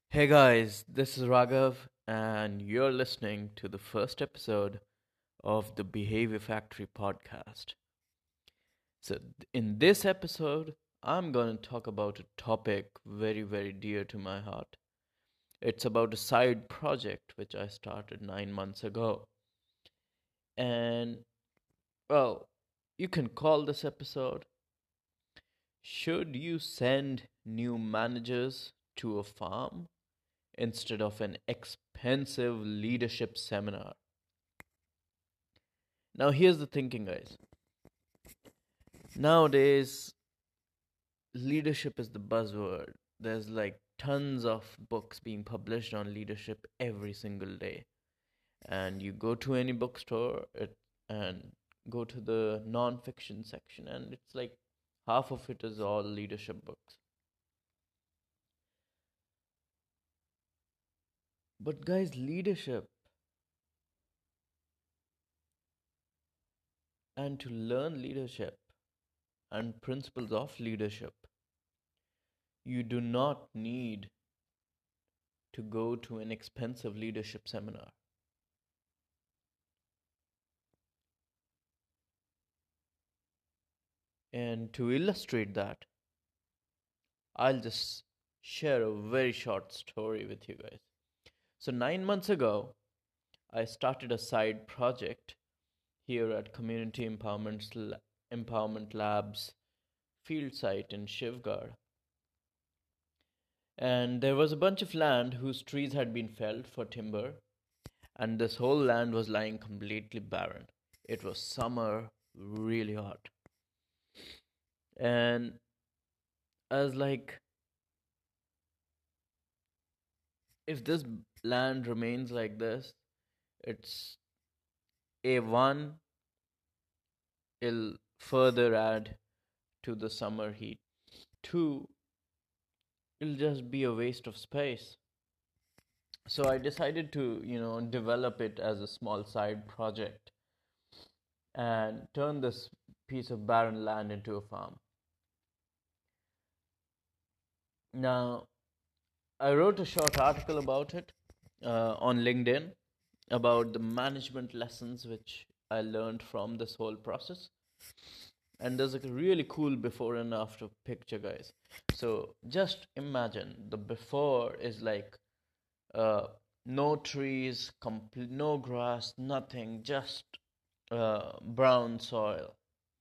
Hey guys, this is Raghav, and you're listening to the first episode of the Behavior Factory podcast. In this episode, I'm going to talk about a topic very, very dear to my heart. It's about a side project which I started 9 months ago. And, well, you can call this episode Should You Send New Managers to a Farm instead of an expensive leadership seminar? Now, here's the thinking, guys. Nowadays, leadership is the buzzword. There's like tons of books being published on leadership every single day. And you go to any bookstore and go to the non-fiction section, and it's like half of it is all leadership books. But, guys, leadership and to learn leadership and principles of leadership, you do not need to go to an expensive leadership seminar. And to illustrate that, I'll just share a very short story with you guys. So, 9 months ago, I started a side project here at Empowerment Labs field site in Shivgarh. And there was a bunch of land whose trees had been felled for timber, and this whole land was lying completely barren. It was summer, really hot. And I was like, if this land remains like this, it's A1, it'll further add to the summer heat. Two, it'll just be a waste of space. So I decided to, develop it as a small side project and turn this piece of barren land into a farm. Now, I wrote a short article about it on LinkedIn about the management lessons which I learned from this whole process. And there's a really cool before and after picture, guys. So just imagine the before is like uh, no trees, no grass, nothing, just brown soil.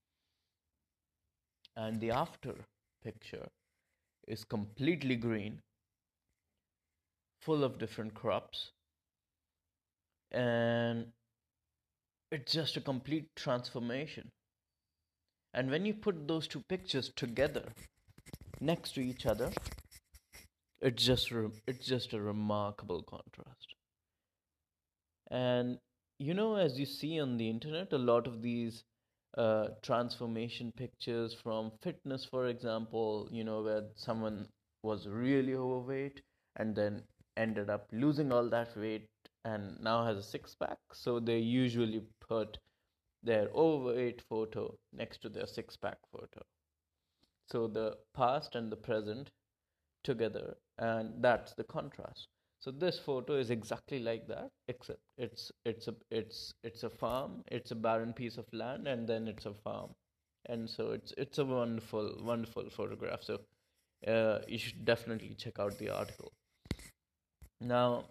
And the after picture is completely green, full of different crops, and it's just a complete transformation. And when you put those two pictures together next to each other, it's just a remarkable contrast. And as you see on the internet, a lot of these transformation pictures from fitness, for example, where someone was really overweight and then ended up losing all that weight and now has a six pack. So they usually put their overweight photo next to their six pack photo. So the past and the present together, and that's the contrast. So this photo is exactly like that, except it's a farm, it's a barren piece of land, and then it's a farm. And so it's a wonderful photograph. So you should definitely check out the article. Now,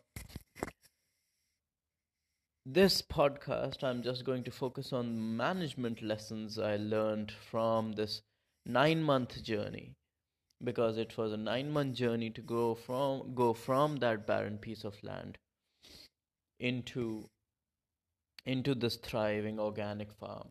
this podcast, I'm just going to focus on management lessons I learned from this 9 month journey, because it was a 9 month journey to go from that barren piece of land into this thriving organic farm.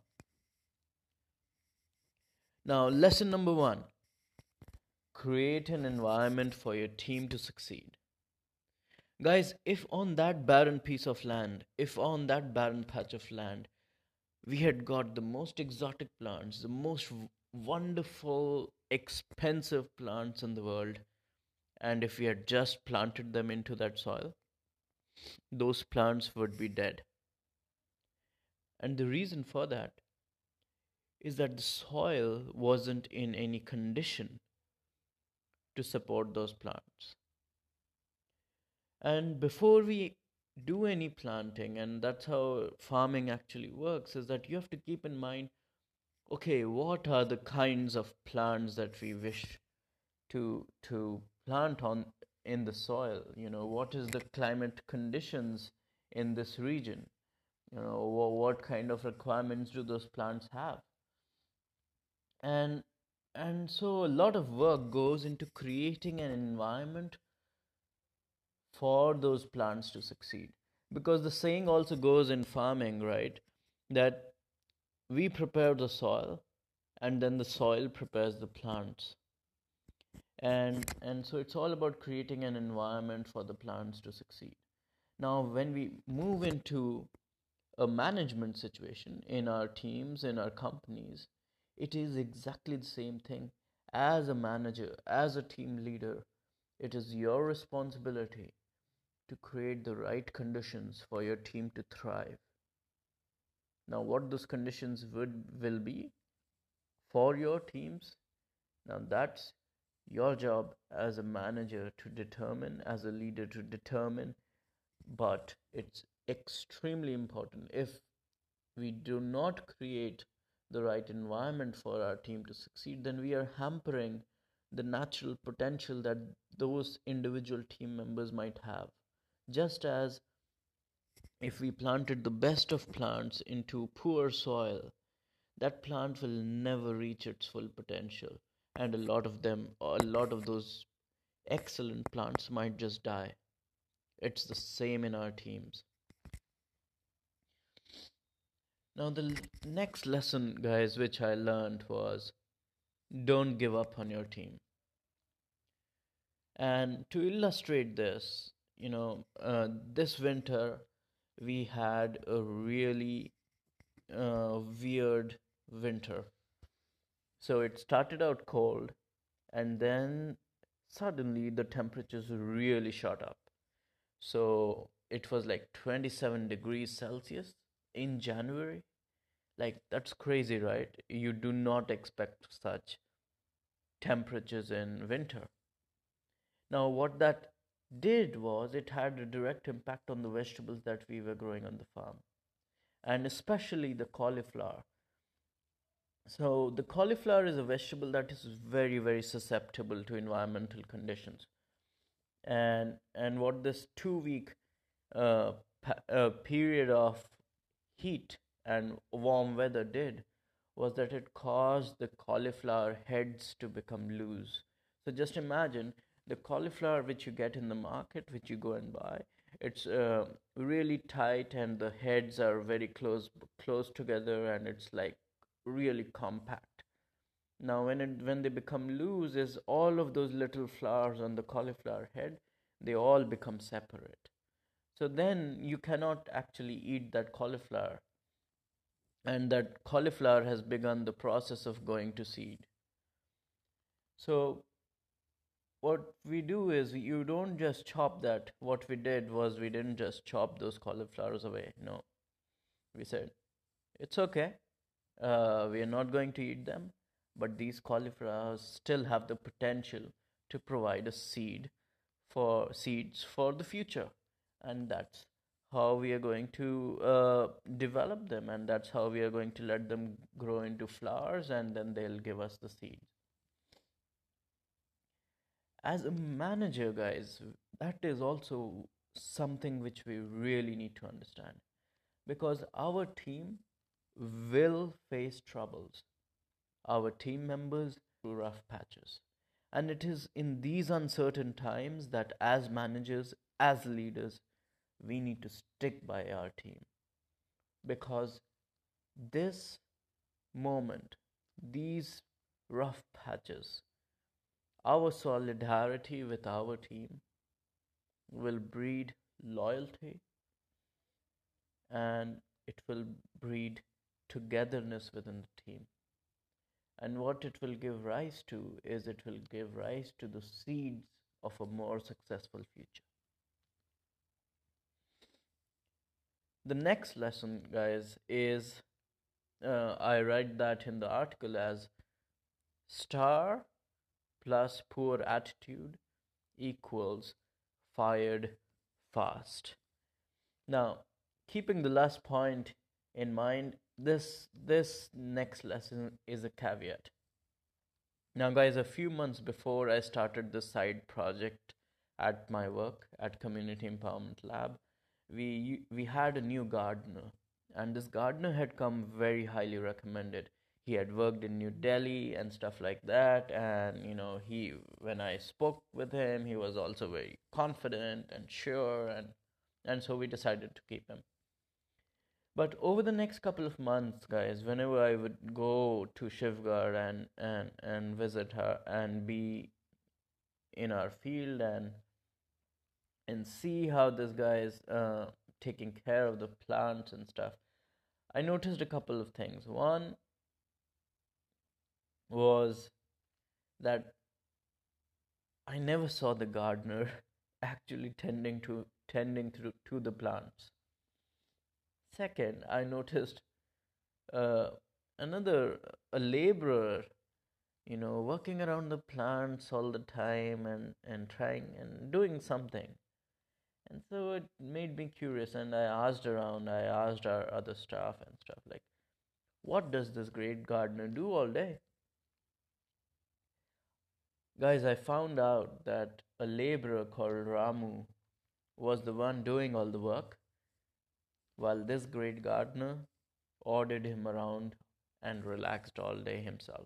Now, lesson number 1: create an environment for your team to succeed. Guys, if on that barren piece of land, if on that barren patch of land, we had got the most exotic plants, the most wonderful, expensive plants in the world, and if we had just planted them into that soil, those plants would be dead. And the reason for that is that the soil wasn't in any condition to support those plants. And before we do any planting, and that's how farming actually works, is that you have to keep in mind, okay, what are the kinds of plants that we wish to plant on in the soil? What is the climate conditions in this region? What kind of requirements do those plants have? And and so a lot of work goes into creating an environment for those plants to succeed, because the saying also goes in farming, right, that we prepare the soil and then the soil prepares the plants. And so it's all about creating an environment for the plants to succeed. Now when we move into a management situation in our teams, in our companies, it is exactly the same thing. As a manager, as a team leader, it is your responsibility to create the right conditions for your team to thrive. Now, what those conditions will be for your teams, now that's your job as a manager to determine, as a leader to determine. But it's extremely important. If we do not create the right environment for our team to succeed, then we are hampering the natural potential that those individual team members might have. Just as if we planted the best of plants into poor soil, that plant will never reach its full potential. And a lot of those excellent plants might just die. It's the same in our teams. Now, the next lesson, guys, which I learned was don't give up on your team. And to illustrate this, this winter we had a really weird winter. So it started out cold, and then suddenly the temperatures really shot up. So it was like 27 degrees Celsius in January. Like, that's crazy, right? You do not expect such temperatures in winter. Now, what that did was it had a direct impact on the vegetables that we were growing on the farm, and especially the cauliflower. So, the cauliflower is a vegetable that is very, very susceptible to environmental conditions. And what this 2 week period of heat and warm weather did was that it caused the cauliflower heads to become loose. So just imagine the cauliflower which you get in the market, which you go and buy. It's really tight, and the heads are very close together, and it's like really compact. Now, when they become loose, is all of those little flowers on the cauliflower head, they all become separate. So then you cannot actually eat that cauliflower, and that cauliflower has begun the process of going to seed. So what we do is you don't just chop that. What we did was we didn't just chop those cauliflowers away. No, we said it's okay. We are not going to eat them, but these cauliflowers still have the potential to provide a seeds for the future, and that's how we are going to develop them, and that's how we are going to let them grow into flowers, and then they'll give us the seeds. As a manager, guys, that is also something which we really need to understand, because our team will face troubles. Our team members through rough patches. And it is in these uncertain times that, as managers, as leaders, we need to stick by our team. Because this moment, these rough patches, our solidarity with our team will breed loyalty, and it will breed togetherness within the team. And what it will give rise to is it will give rise to the seeds of a more successful future. The next lesson, guys, is I write that in the article as star plus poor attitude equals fired fast. Now, keeping the last point in mind, this next lesson is a caveat. Now, guys, a few months before I started this side project at my work at Community Empowerment Lab, we had a new gardener, and this gardener had come very highly recommended. He had worked in New Delhi and stuff like that, and he when I spoke with him, he was also very confident and sure, and so we decided to keep him. But over the next couple of months, guys, whenever I would go to Shivgar and visit her and be in our field and see how this guy is taking care of the plants and stuff, I noticed a couple of things. One was that I never saw the gardener actually tending to the plants. Second, I noticed uh, another a laborer, working around the plants all the time and trying and doing something. And so it made me curious, and I asked around. I asked our other staff and stuff like, what does this great gardener do all day? Guys, I found out that a laborer called Ramu was the one doing all the work, while this great gardener ordered him around and relaxed all day himself.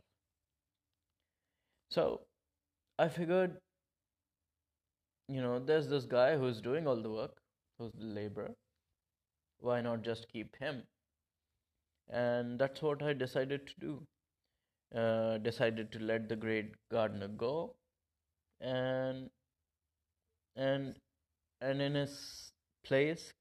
So I figured, there's this guy who's doing all the work, who's the laborer. Why not just keep him? And that's what I decided to do. Decided to let the great gardener go, and and and in his place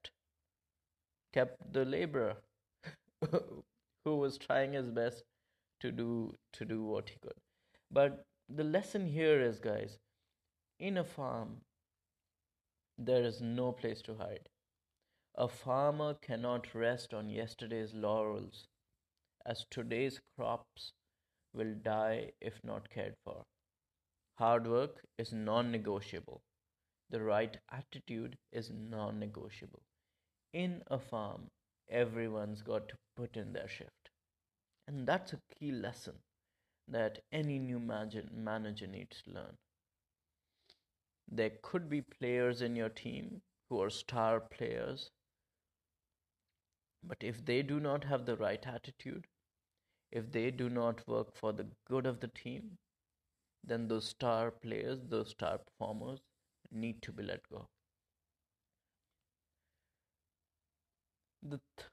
kept the laborer who was trying his best to do what he could. But the lesson here is, guys, in a farm there is no place to hide. A farmer cannot rest on yesterday's laurels, as today's crops will die if not cared for. Hard work is non negotiable. The right attitude is non negotiable. In a farm, everyone's got to put in their shift. And that's a key lesson that any new manager needs to learn. There could be players in your team who are star players, but if they do not have the right attitude, if they do not work for the good of the team, then those star players, those star performers need to be let go. The, th-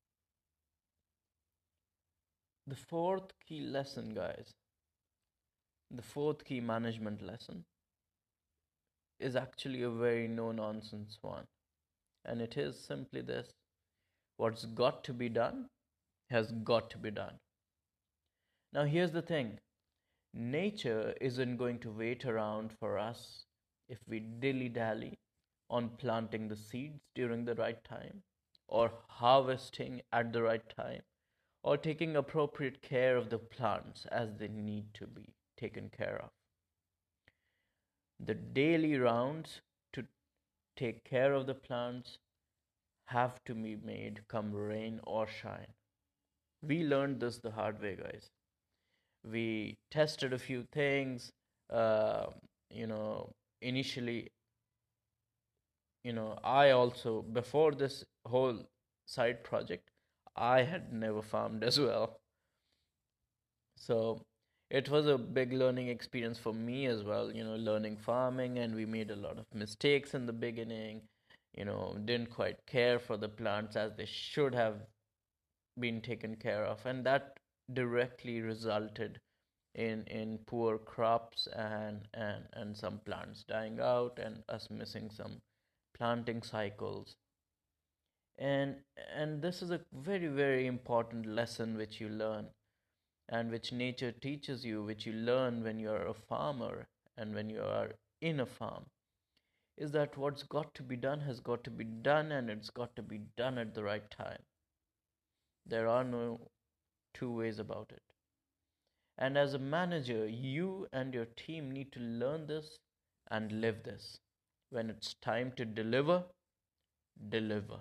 the fourth key lesson, guys, the fourth key management lesson is actually a very no nonsense one. And it is simply this: what's got to be done has got to be done. Now, here's the thing: nature isn't going to wait around for us if we dilly dally on planting the seeds during the right time, or harvesting at the right time, or taking appropriate care of the plants as they need to be taken care of. The daily rounds to take care of the plants have to be made come rain or shine. We learned this the hard way, guys. We tested a few things. Uh, Initially, I also, before this whole side project, I had never farmed as well. So it was a big learning experience for me as well, learning farming, and we made a lot of mistakes in the beginning, didn't quite care for the plants as they should have been taken care of, and that directly resulted in poor crops and some plants dying out and us missing some planting cycles. And and this is a very, very important lesson which you learn, and which nature teaches you, which you learn when you are a farmer and when you are in a farm, is that what's got to be done has got to be done, and it's got to be done at the right time. There are no two ways about it. And as a manager, you and your team need to learn this and live this. When it's time to deliver, deliver.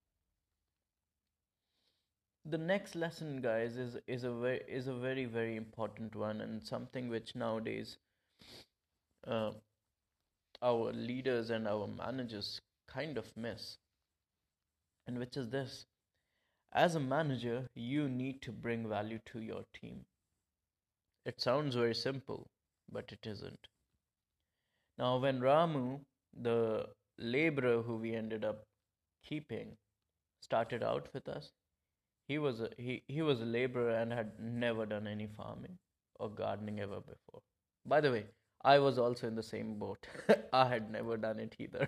The next lesson, guys, is a very very important one, and something which nowadays uh, our leaders and our managers kind of miss, and which is this: as a manager, you need to bring value to your team. It sounds very simple, but it isn't. Now, when Ramu, the laborer who we ended up keeping, started out with us, he was a laborer and had never done any farming or gardening ever before. By the way, I was also in the same boat. I had never done it either.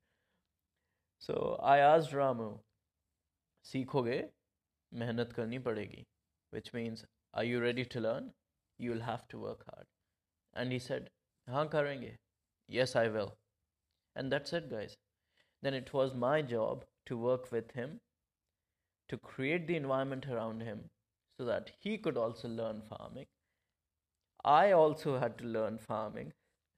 So I asked Ramu, सीखोगे मेहनत करनी पड़ेगी, which means, are you ready to learn? You'll have to work hard. And he said, हाँ करेंगे. Yes, I will. And that's it, guys. Then it was my job to work with him, to create the environment around him so that he could also learn farming. I also had to learn farming.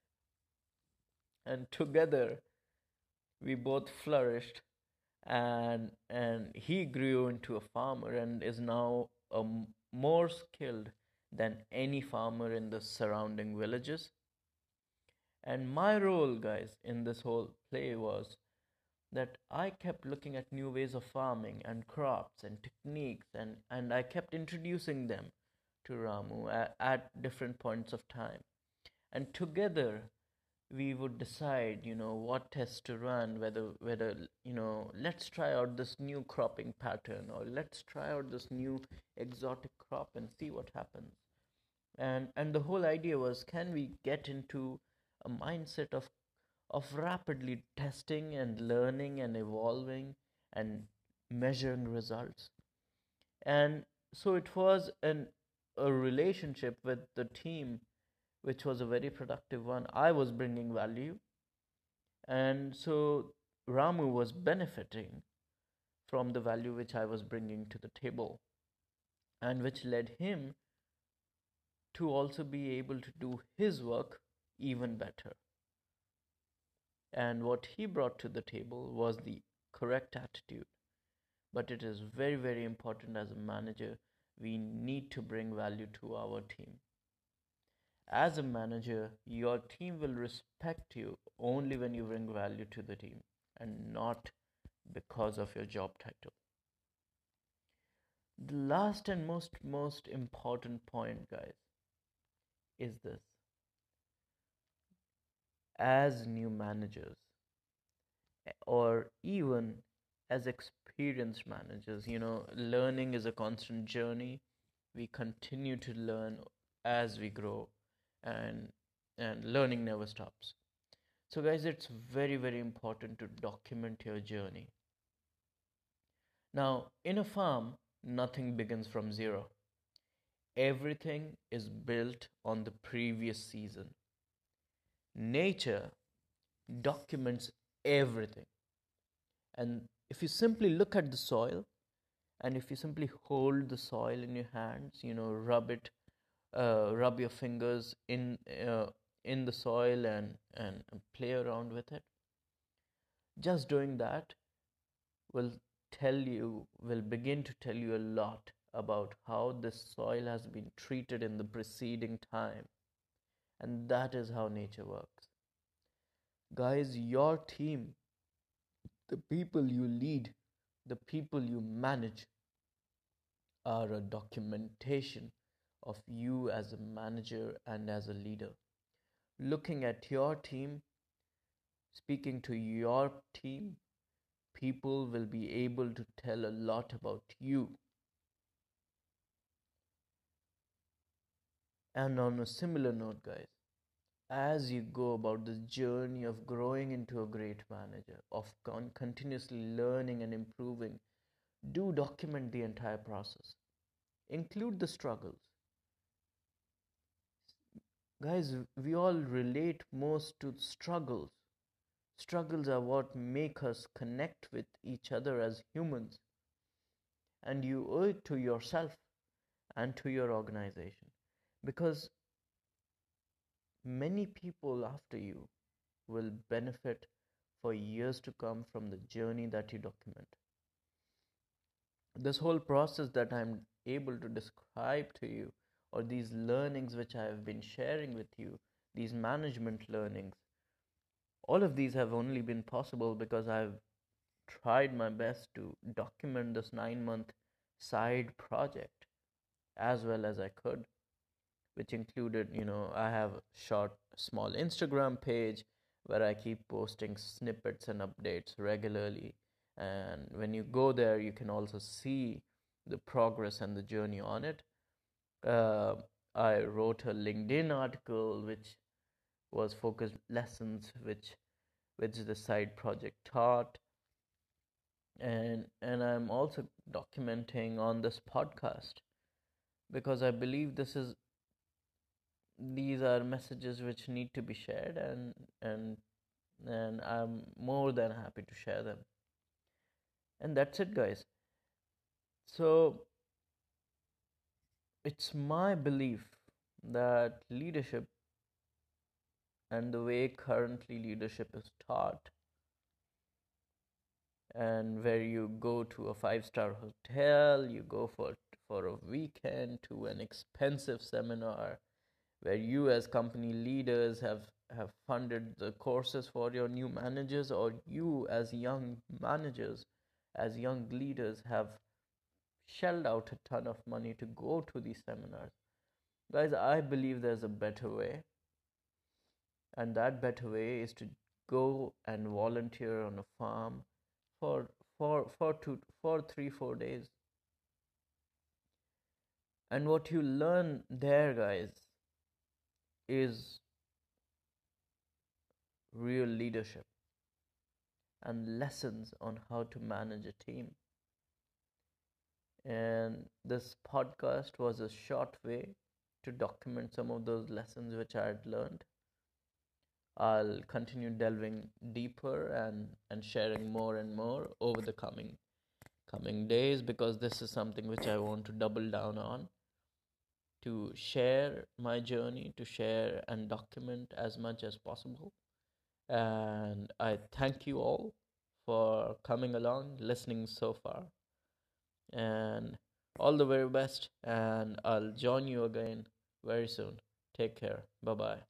And together, we both flourished, and he grew into a farmer and is now more skilled than any farmer in the surrounding villages. And my role, guys, in this whole play was that I kept looking at new ways of farming and crops and techniques, and I kept introducing them to Ramu at different points of time. And together we would decide, what tests to run, whether let's try out this new cropping pattern, or let's try out this new exotic crop and see what happens. And the whole idea was, can we get into a mindset of rapidly testing and learning and evolving and measuring results. And so it was a relationship with the team which was a very productive one. I was bringing value, and so Ramu was benefiting from the value which I was bringing to the table, and which led him to also be able to do his work even better. And what he brought to the table was the correct attitude. But it is very, very important as a manager, we need to bring value to our team. As a manager, your team will respect you only when you bring value to the team and not because of your job title. The last and most important point, guys, is this: as new managers, or even as experienced managers, learning is a constant journey. We continue to learn as we grow, and learning never stops. So guys, it's very very important to document your journey. Now, in a farm, nothing begins from zero. Everything is built on the previous season. Nature documents everything. And if you simply look at the soil, and if you simply hold the soil in your hands, rub your fingers in the soil, and play around with it, just doing that will begin to tell you a lot about how this soil has been treated in the preceding time. And that is how nature works. Guys, your team, the people you lead, the people you manage, are a documentation of you as a manager and as a leader. Looking at your team, speaking to your team, people will be able to tell a lot about you. And on a similar note, guys, as you go about this journey of growing into a great manager, of continuously learning and improving, do document the entire process. Include the struggles. Guys, we all relate most to struggles. Struggles are what make us connect with each other as humans. And you owe it to yourself and to your organization, because many people after you will benefit for years to come from the journey that you document. This whole process that I'm able to describe to you, or these learnings which I have been sharing with you, these management learnings, all of these have only been possible because I've tried my best to document this 9 month side project as well as I could, which included, I have a short, small Instagram page where I keep posting snippets and updates regularly. And when you go there, you can also see the progress and the journey on it. Uh, I wrote a LinkedIn article which was focused lessons which the side project taught, and I'm also documenting on this podcast because I believe these are messages which need to be shared, and I'm more than happy to share them. And that's it, guys. So it's my belief that leadership and the way currently leadership is taught, and where you go to a five-star hotel, you go for a weekend to an expensive seminar where you as company leaders have funded the courses for your new managers, or you as young managers, as young leaders, have shelled out a ton of money to go to these seminars. Guys, I believe there's a better way, and that better way is to go and volunteer on a farm for for 3-4 days. And what you learn there, guys, is real leadership and lessons on how to manage a team. And this podcast was a short way to document some of those lessons which I had learned. I'll continue delving deeper and sharing more and more over the coming days, because this is something which I want to double down on, to share my journey, to share and document as much as possible. And I thank you all for coming along, listening so far, and all the very best. And I'll join you again very soon. Take care. Bye bye.